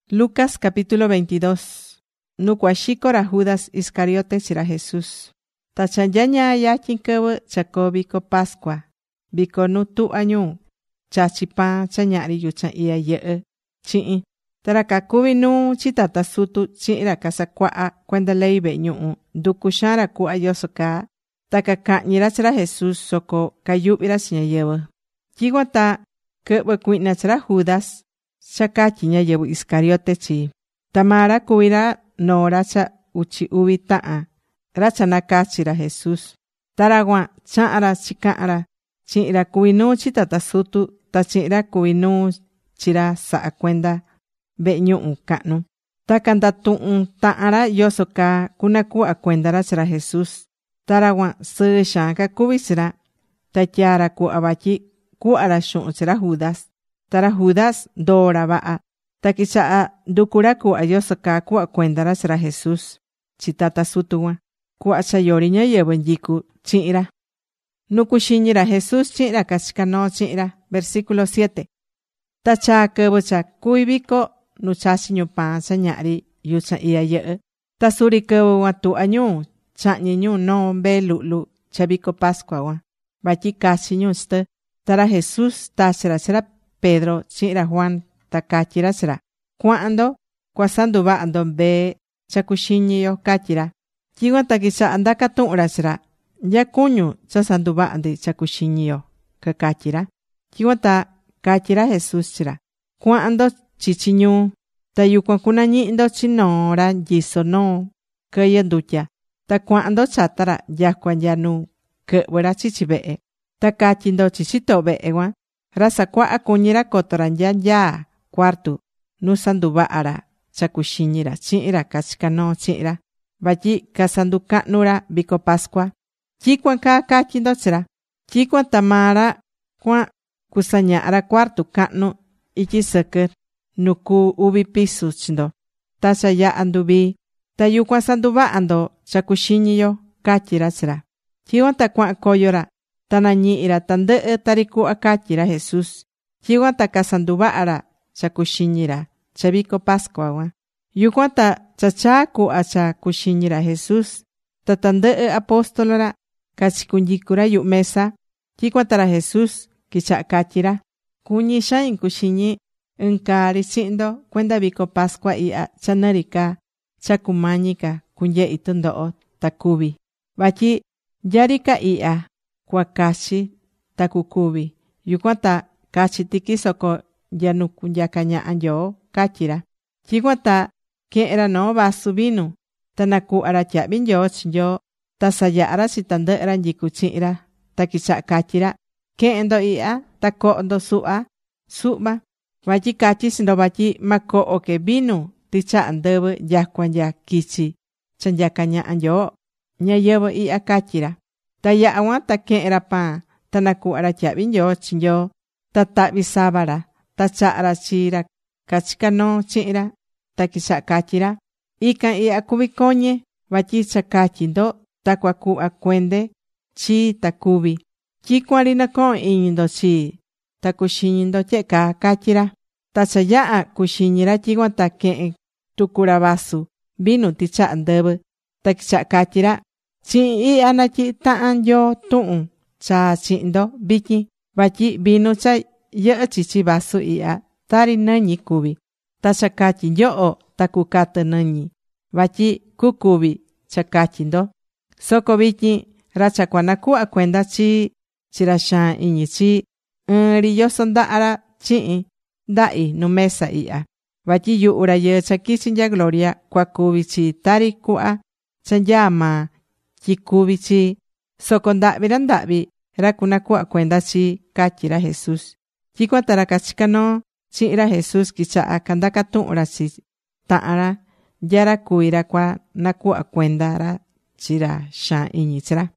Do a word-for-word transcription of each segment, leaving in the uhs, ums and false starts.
Lucas capítulo veintidós. Nukuashikora Judas Iscariote chira Jesús. Tachanyanya yakin kewe chako biko Pascua. Biko nutu añu. Chachipa chanyari yuchan iya ye chi'i. Tarakakubi nu chitata sutu chi'ira kasakwa'a kwenda leibe ñu'u. Dukushara ku ayosoka. Takaka'ñira chira Jesús soko kayubira siñayewe. Kiguata kewe kuina chira Judas. Chakachi ñayewu Iscariote chi. Tamara kuira no racha uchi ubi ta'a. Racha nakachira Jesús. Taragua cha'ara chika'ara. Chi'ira kuinu chitata sutu. Ta chi'ira kuinu chira sa'a kwenda be ñu'u ka'nu. Takanda tu'un ta'ara yosoka kunaku'a kwendara chira Jesús. Taragua sɨɨ xaanka kuvi chira. Ta tyara ku'a vatyi ku'ara xu'un chira Judas. Tara Judas dora va'a. Ta kicha'a ndukura ku'a yosoka ku'a kwendara chira Jesús. Chitata sutuwa. Ku'a chayori ñayewe nyiku chi'ira. Nukushiñira Jesús chi'ira kachikano chi'ira. Versículo siete. Ta cha kewe cha kuibiko nuchachi ñupa cha ña'ri yucha iya ye'e. Ta suri kewe wa tu'a ñu cha'ñi ñu no mbe lu'lu cha biko Pascua wa. Vatyi kachi ñu chite. Tara Jesús tachira chira Pedro chi'ira Juan ta kachira chira. Kua'ndo kuasanduva'ndo mbe cha kuxiñiyo kachira. Tyiguan ta kicha'a ndakatu'ra chira. Yakuñu cha sanduva'ndi cha kuxiñiyo ka kachira. Tyiguan ta kachira Jesús chira. Kua'ndo chichi ñu. Ta yukuan kunañi'ndo chinora nyiso no kɨyɨ ndutya. Ta kua'ndo chatara yakua nyanu kɨ'vɨra chichi ve'e. Ta katyindo chi chito'o ve'e guan. Ra sakua'a kuñira kotora nya nyaa cuartu nu sanduva'ara cha kuxiñira chi'ira kachikano chi'ira. Vatyi kasanduka'nura viko Pascua. Tyikuan ka katyindo chira. Tyikuan tamara kuan kusaña'ara cuartu ka'nu ityi sɨkɨ nu ku uvi pisu chindo. Ta cha ya'a nduvi. Ta yukuan sanduva'ando cha kuxiñiyo katyira chira. Tyikuan ta kua'an koyora. Ta nañi'ira tandɨ'ɨ tari ku'a katyira Jesús. Tyikuan ta kasanduva'ara cha kuxiñira cha viko Pascua wa. Yukuan ta cha chaa ku'a cha kuxiñira Jesús. Ta tandɨ'ɨ apostolora kachikunyikura yu'u mesa. Tyikuan tara Jesús kicha'a katyira. Kuñi xain kuxiñi ɨnkari chi'ndo kwenda viko Pascua i'ya cha nɨri ka cha kumañi ka kunye'i tɨndo'o ta kuvi. Vatyi yari ka i'ya kua kachi ta kukuvi. Yukuan ta kachi tiki soko yanu kunyaka ña'a Nyoo katyira. Tyikuan ta ke'era no vasu vinu. Ta naku'ara tya'vi Nyoo chi Nyoo. Ta saya'ara chi tandɨ'ɨra nyiku chi'ira. Ta kicha'a katyira. Ke'endo i'ya ta ko'ndo su'va su'va. Vatyi katyi chindo vatyi ma ko'o ke vinu ticha'a ndɨvɨ nyakua nya kichi cha nyaka ña'a Nyoo ñayɨvɨ i'ya katyira. Ta ya'a guan ta ke'era pan. Ta naku'ara tya'vi Nyoo chi Nyoo. Ta ta'vi savara. Ta cha'ara chira kachikano chi'ira. Ta kicha'a katyira. Ikan i'ya kuvi koñe. Vatyi cha katyindo takua ku'a kuende chi ta kuvi. Tyikuan ri nako'on iñindo chi. Ta kuxiñindo tye'e kaa katyira. Ta cha ya'a kuxiñira tyikuan ta ke'en tukura vasu vinu ticha'a ndɨvɨ. Ta kicha'a katyira. Chi'in i'ya natyi ta'an yo tu'un cha chi'ndo vityin. Vatyi vinu cha yɨ'ɨ chichi vasu i'ya tari nɨñi kuvi. Ta cha katyi nyo'o ta kukatɨ nɨñi. Vatyi kukuvi cha katyindo. Soko vityin ra cha kuanaku'a kwenda chi chira xaan iñi chi. Ɨɨn ri yoso nda'ara chi'in nda'i nu mesa i'ya. Vatyi yu'u rayɨɨ cha kichi nya gloria kua kuvi chi tari ku'a cha nyaa maa tyi kuvi chi. Soko nda'vi ra nda'vi ra kunaku'a kwenda chi katyira Jesús. Tyikuan ta ra kachikano chi'ira Jesús kicha'a kandakatu'unra chi ta'anra nyara kuira kua naku'a kwendara chira xaan iñi chira.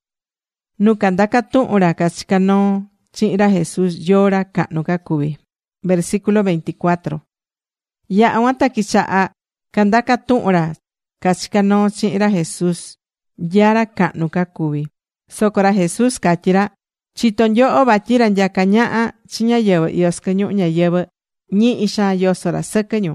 Nu kandakatu'unra kachikano chi'ira Jesús yora ka'nu ka kuvi. Versículo veinticuatro. Ya'a guan ta kicha'a kandakatu'unra kachikano chi'ira Jesús yara ka'nu ka kuvi. Soko ra Jesús katyira. Chito nyo'o vatyi ra nyaka ña'a chi ñayɨvɨ io sɨkɨ ñu'u ñayɨvɨ ñi'i xaan yosora sɨkɨ ñu.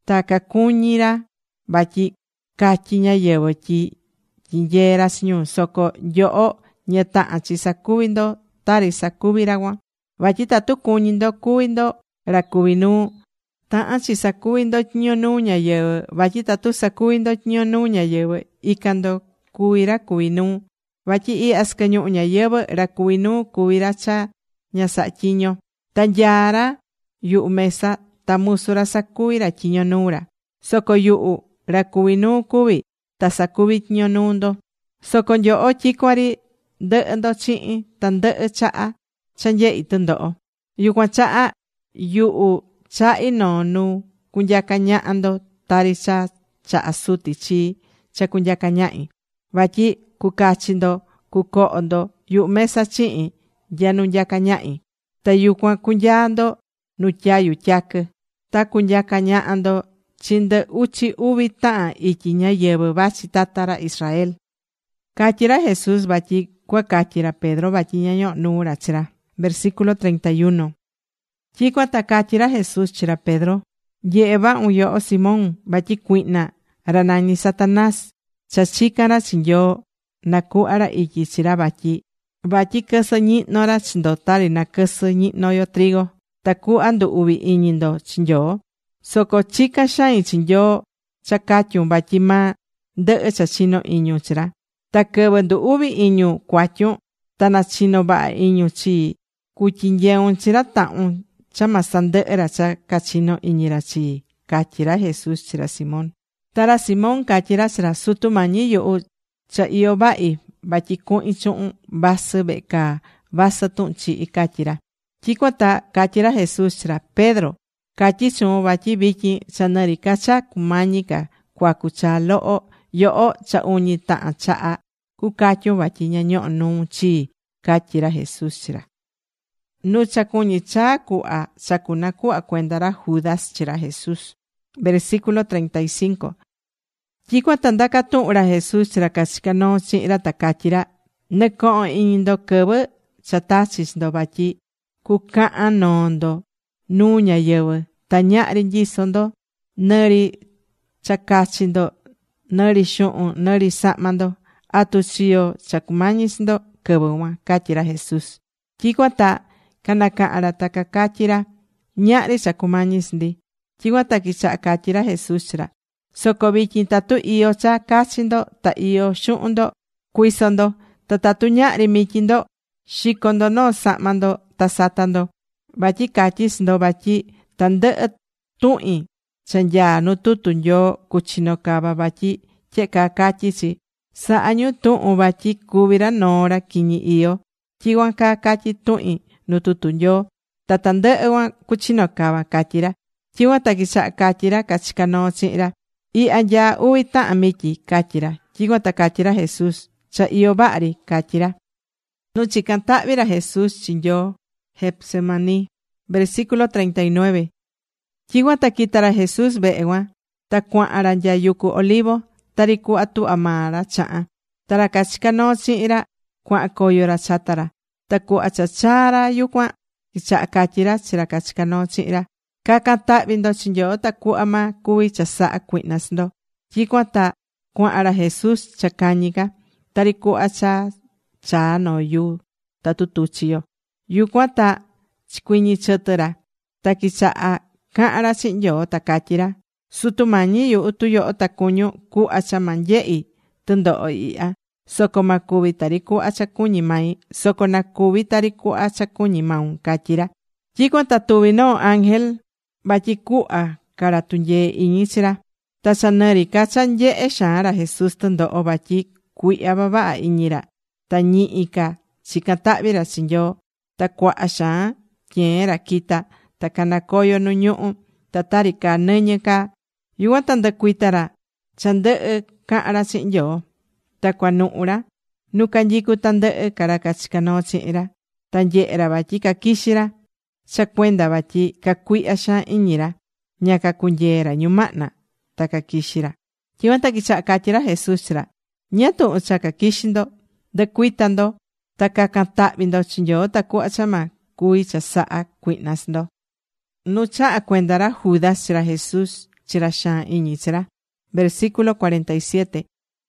Ta kakuñira vatyi catyi ñáyɨvɨ tyi tyinyeé ra chi ñu, soco yoho ña tahan chi sacuvi ndo tari sacuví ra cuan. Vatyi tatu cuñí ndo cuví ndo ra cuví nuu, tahan chi sacuvi ndo tyiño nuu ñáyɨvɨ. Vatyi tatu sacuvi ndo tyiño nuu ñáyɨvɨ, ican ndo cuví ra cuví nuu. Vatyi ihya sɨquɨ ñuhu ñayɨvɨ, ra cuví nuu cuví ra cha ña sahá tyiño. Ta nyaa ra yuhu mesa, ta musu ra sacuví ra tyiño nuu ra. Soco yuhu ra cuví nuu cuví, ta sacuví tyiño nuu ndo. Soco nyoho tyicuan ri ndɨhɨ ndo chihin tandɨhɨ chaha cha nyehi tɨndoho. Yucuan chaha yuhu chahi noo nu cunyaca ñaha ndo tari cha chaha suti chii cha cunyaca ñahi. Vatyi cucachi ndo cucoho ndo yuhu mesa chihin nya nu nyaca ñahi. Ta yucuan cunyaa ndo nu tyayu tyaquɨ. Ta cunyaca ñaha ndo chi ndɨ uchi uvi tahan ityi ñáyɨvɨ vachi tata ra Israel. Catyí ra Jesús vatyi cua catyi ra Pedro vatyi ña ñohó nuu ra chi ra. Versículo treinta y uno. Tyicuan ta catyí ra Jesús chi ra Pedro: ¡Nyehe vahun yoho Simón! Vatyi cuihna ra nañí Satanás cha chican ra chi Nyoo nacuhva ra ityi chi ra vatyi vatyi quɨsɨ ñihno ra chi ndo tari naquɨsɨ ñihno yo trigo, tacuhva ndu uvi iñi ndo chi Nyoo. Soco chica xain chi Nyoo cha catyun vatyi ma ndɨhɨ cha chino iñu chi ra. Ta quɨvɨ ndu uvi iñu cuatyun, ta nachino vaha iñu chii, cutyinyeun chi ra tahun cha ma sandɨhɨ ra cha cachino iñi ra chii, catyí ra Jesús chi ra Simón. Ta ra Simón catyí ra chi ra: Sutu Mañi yuhu, cha io vahi vatyi cuhin chuhun vasɨ vehe caa, vasɨ tuhun chihi, catyí ra. Tyicuan ta catyí ra Jesús chi ra: Pedro, catyí chuun vatyi vityin cha nɨri ca cha cumañi ca cuacu chaa loho, yoho cha uñi tahan chaha cucatyun vatyi ña ñohó nuu chii, catyí ra Jesús chi ra. Nu cha cuñí chaa cuhva cha cunacuhva cuenda ra Judas chi ra Jesús. Versículo treinta y cinco. Tyicuan ta ndaca tuhun ra Jesús chi ra cachicá noo chihin ra ta catyí ra: Nɨcohon iñi ndo quɨvɨ cha tachi chi ndo vatyi cucahan noo ndo nuu ñáyɨvɨ, ta ñahri nyiso ndo nɨri cha cachi ndo, nɨri xuhun, nɨri sahma ndo. ¿Atu chiyo cha cumañi chi ndo quɨvɨ cuan? Catyí ra Jesús. Tyicuan ta canacahan ra ta cacatyí ra: Ñahri cha cumañi chi ndi. Tyicuan ta quichaha catyí ra Jesús chi ra: Soco vityin tatu io cha cachi ndo, ta io xuhun ndo, cuiso ndo. Ta tatu ñahri mityi ndo, xico ndo noo sahma ndo ta sata ndo. Vatyi catyí chi ndo vatyi tandɨhɨ tuhin cha nyaa nu tutu Nyoo cuchino cava vatyi tyehe caa catyí chi: Saha ñu tuhun vatyi cuvi ra noo ra quiñi io. Tyicuan caa catyí tuhin nu tutu Nyoo. Ta tandɨhɨ cuan cuchino cava, catyí ra. Tyicuan ta quichaha catyí ra cachicá noo chihin ra: Ihya nyaa uvi tahan mityi, catyí ra. Tyicuan ta catyí ra Jesús: Cha io vaha ri, catyí ra. Nu chican tahvi ra Jesús chi Nyoo Getsemaní. Versículo treinta y nueve. Tyicuan ta quita ra Jesús vehe cuan, ta cuahan ra nya yucu Olivo, tari cuhva tuhva maa ra chahan. Ta ra cachicá noo chihin ra cuahan coyo ra chata ra. Ta cuhva cha chaa ra yucuan, quichaha catyí ra chi ra cachicá noo chihin ra: Cacan tahvi ndo chi Nyoo ta cuhva ma cuvi chasaha cuihna chi ndo. Tyicuan ta cuahan ra Jesús cha cañi ca, tari cuhva cha chaa noo yuu tatu tuchi yo. Yucuan ta chicuiñi chɨtɨ ra, ta quichaha cahan ra chihin Nyoo ta catyí ra: Sutu Mañi yuhu, tu yoho ta cuñun cuhva cha ma nyehi tɨndoho ihya, soco ma cuvi tari cuhva cha cuñí mai, soco na cuvi tari cuhva cha cuñí maun, catyí ra. Tyicuan ta tuvi noo ángel vatyi cuhva ca ra tunyee iñi chi ra. Ta cha nɨri ca cha nyehe xaan ra Jesús tɨndoho vatyi cuihya vavaha iñi ra, ta ñihi ca chican tahvi ra chi Nyoo. Ta cuaha xaan tyeen ra quita, ta canacoyo nu ñuhu, ta tari caa nɨñɨ ca. Yucuan ta ndɨcuita ra cha ndɨhɨ cahan ra chihin Nyoo. Ta cuanuhu ra nu canyicu tandɨhɨ ca ra cachicá noo chihin ra. Ta nyehe ra vatyi caquixi ra cha cuenda vatyi cacuihya xaan iñi ra, ña cacunyee ra ñumahna, ta caquixi ra. Tyicuan ta quichaha catyí ra Jesús chi ra: ¿Ñáá tuhun cha caquixi ndo? Ndɨcuita ndo ta cacan tahvi ndo chi Nyoo tacuhva cha ma cuvi chasaha cuihna chi ndo. Nu chaha cuenda ra Judas chi ra Jesús chira xaan iñi chira. Versículo cuarenta y siete.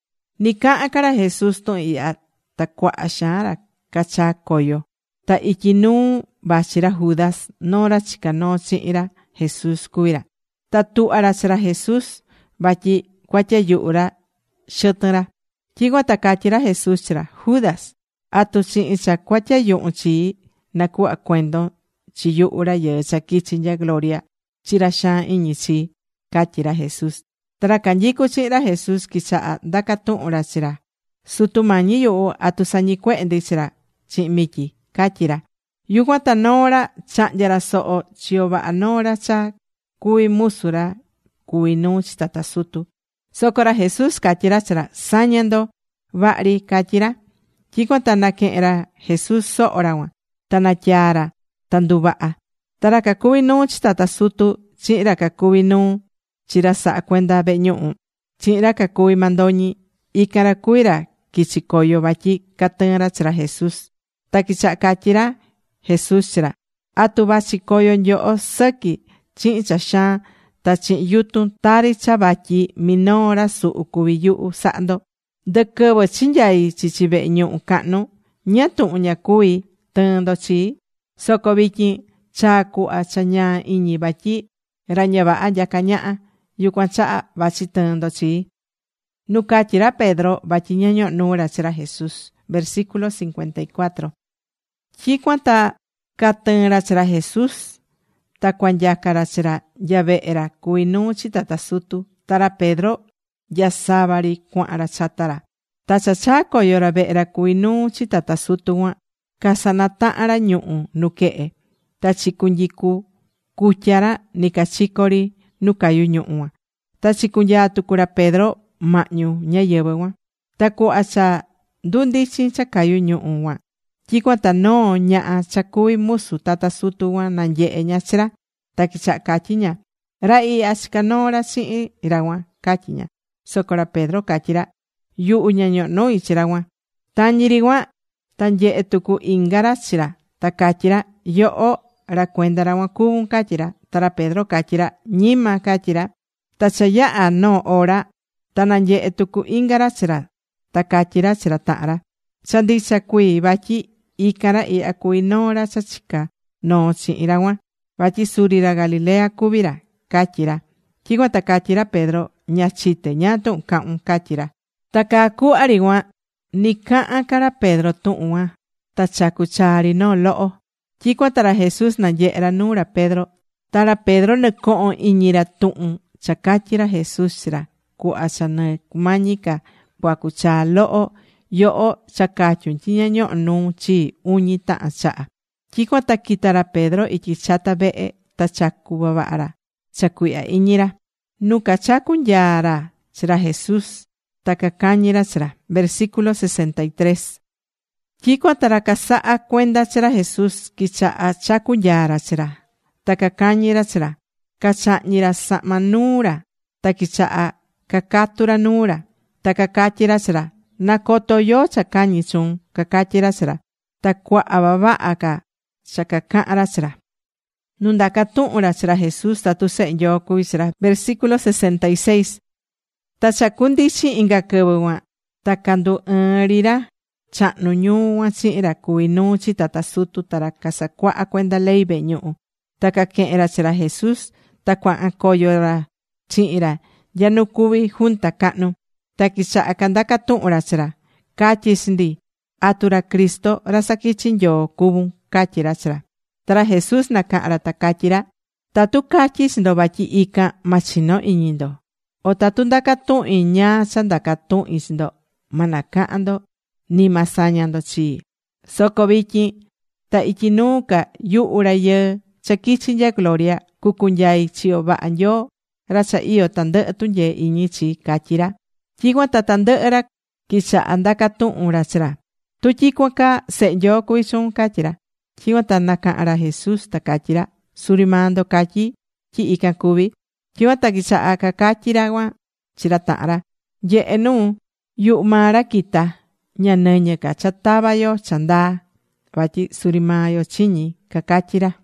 Ni ka'a kara Jesús tu i'ya ta kua'a xaan ra kacha koyo. Ta iki nuu vachira Judas nora chikano chi'ira Jesús kuira. Ta tu'ara chira Jesús vatyi kuatya yu'ura xɨtɨnra. Tyikuan ta katyira Jesús chira: Judas, atu chi'in cha kuatya yu'un chii naku'a kuendon chi yu'u rayɨɨ cha kichi nya gloria chira xaan iñi chii, katyira Jesús. Tara kanyiku chi'in ra Jesús kicha'a ndaka tu'un-ra chira: Sutu mañi yu'u, atu sañi kue'e ndi chira chi'in mityi, katyira. Yukuan ta noora cha'nya ra so'o chiyo va'a noora cha kuvi musu ra kuvi nuu chi tata sutu. Soko ra Jesús katyira chira: Saña ndo va'ri, katyira. Tyikuan ta nake'en ra Jesús so'o ra cuan, ta natyaa̱ ra, ta nduva'a. Ta ra kakuvi nuu chi tata sutu chi'in ra kakuvi nuu chi ra sa'a kuenda ve'e ñu'u, chi'in ra kakuvi mandoñi, ikan ra kuvi ra kichi koyo vatyi katɨɨn ra chi ra Jesús. Ta kicha'a katyi ra Jesús chi ra: Atu vachi koyo nyo'o sɨqui chi'in cha xaan ta chi'in yutun tari cha vatyi minoo ra su'u kuvi yu'u sa'a ndo. Ndɨ quɨvɨ chinyai chichi ve'e ñu'u cahnu, ¿ñáá tuhun ña kuvi tɨɨn ndo chii? Soco vityin chaa cuhva cha ñaa iñi vatyi ra ña vaha nyaka ñaha, yucuan cha'a vachi tɨɨn ndo chii. Nu catyi ra Pedro vatyi ña ño'o nuu ra chi ra Jesús. Versículo cincuenta y cuatro. Tyikuan ta catɨɨn ra chi ra Jesús, ta kuanyaka ra chi ra nya ve'e ra kuvi nuu chi tata sutu. Ta ra Pedro nya sava ri cuahan ra chata ra. Ta cha chaa koyo ra ve'e ra kuvi nuu chi tata sutu cuan, kasanatahan ra ñu'u nuke'e. Ta chikunyiku kutya ra ni kachiko ri nu kayu ñu'u cuan. Ta chikunyaa tuku ra Pedro mahñu ñáyɨvɨ cuan. Ta cuhva cha ndundichin cha kayu ñu'u cuan, tyikuan ta noo ñaha cha kuvi musu tata sutu cuan nanye'e ña chi ra. Ta kicha'a katyi ña: Ra ihya chika noo ra chi'in ra cuan, katyi ña. Soco ra Pedro katyi ra: Yu'u ña ño'o nui chi ra cuan. Tañi ri cuan ta nye'e tuku inga ra chi ra. Ta katyi ra: Yo'o ra kuenda ra cuan kuvun, katyi ra. Ta ra Pedro katyi ra: Ñima, katyi ra. Ta cha ya'a noo hora, ta nanye'e tuku inga ra chi ra. Ta katyi ra chi ra ta'an ra: Cha ndicha kuii vatyi ikan ra ihya kuvi noo ra cha chika noo chi'in ra cuan, vatyi suri ra Galilea kuvi ra, katyi ra. Tyikuan ta katyi ra Pedro: Ña chite ñáá tuhun cahun, katyi ra. Ta kaa cuhva ri cuan ni cahan ca ra Pedro tuhun cuan, ta chacu chaa ri noo lo'o. Tyikuan ta ra Jesús nanyehe ra nuu ra Pedro. Ta ra Pedro nɨcohon iñi ra tuhun cha catyi ra Jesús chi ra, cuhva cha nɨ cumañi ca cuacu chaa lo'o yo'o cha catyun tyi ña ño'o nuu chii uñi tahan cha'a. Tyikuan ta quita ra Pedro ityi chata ve'e, ta chacu vavaha ra cha cuihya iñi ra. Nu cachacu nyaa ra chi ra Jesús, ta cacañi ra chi ra. Versículo sesenta y tres. Tyikuan ta ra casaha cuenda chi ra Jesús kicha'a chacu nyaa ra chi ra, ta cacañi ra chi ra. Cacha'ñi ra sa'ma nuu ra, ta kicha'a cacatu ra nuu ra. Ta cacatyi ra chi ra: Nacoto yo cha cañi chuun, cacatyi ra chi ra. Ta cuaha vavaha ca cha cacahan ra chi ra. Nu ndaca tuhun ra chi ra Jesús tatu sehe Nyoo cuvi chi ra. Versículo sesenta y seis. Ta cha cundichin inga quɨvɨ cuan, ta candu ɨɨn ri ra chahnu ñuu cuan chihin ra cuvi nuu chi tata sutu ta ra casacuaha cuenda ley ve'e ñu'u. Ta caquehen ra chi ra Jesús, ta cuahan coyo ra chihin ra nya nu cuvi junta cahnu. Ta kicha'a candaca tuhun ra chi ra: Catyi chi ndi, atu ra Cristo ra saquichi Nyoo cuvun, catyi ra chi ra. Ta ra Jesús nacahan ra ta catyi ra: Tatu catyi chi ndo vatyi ican ma chino iñi ndo, o tatu ndaca tuhin ñaa cha ndaca tuhin chi ndo, ma nacahan ndo ni ma saña ndo chii. Soco vityin ta ityi nuu ca yu'u rayɨɨ cha quichi nya gloria cucunyai chiyo vaha Nyoo ra cha io tandɨ'ɨ tunyee iñi chi, catyi ra. Tyikuan ta tandɨ'ɨ ra kicha'a ndaca tuhun ra chi ra: Tu tyikuan ca sehe Nyoo cuvi chuun, catyi ra. Tyikuan ta nacahan ra Jesús ta catyi ra: Suri maa ndo catyi tyi ican cuvi. Tyikuan ta kicha'a cacatyi ra cuan chi ra ta'an ra: Nyehe nuu, yuhu maa ra quita, ña nɨñɨ ca cha tava yo cha ndaa, vatyi suri maa yo chiñi, cacatyi ra.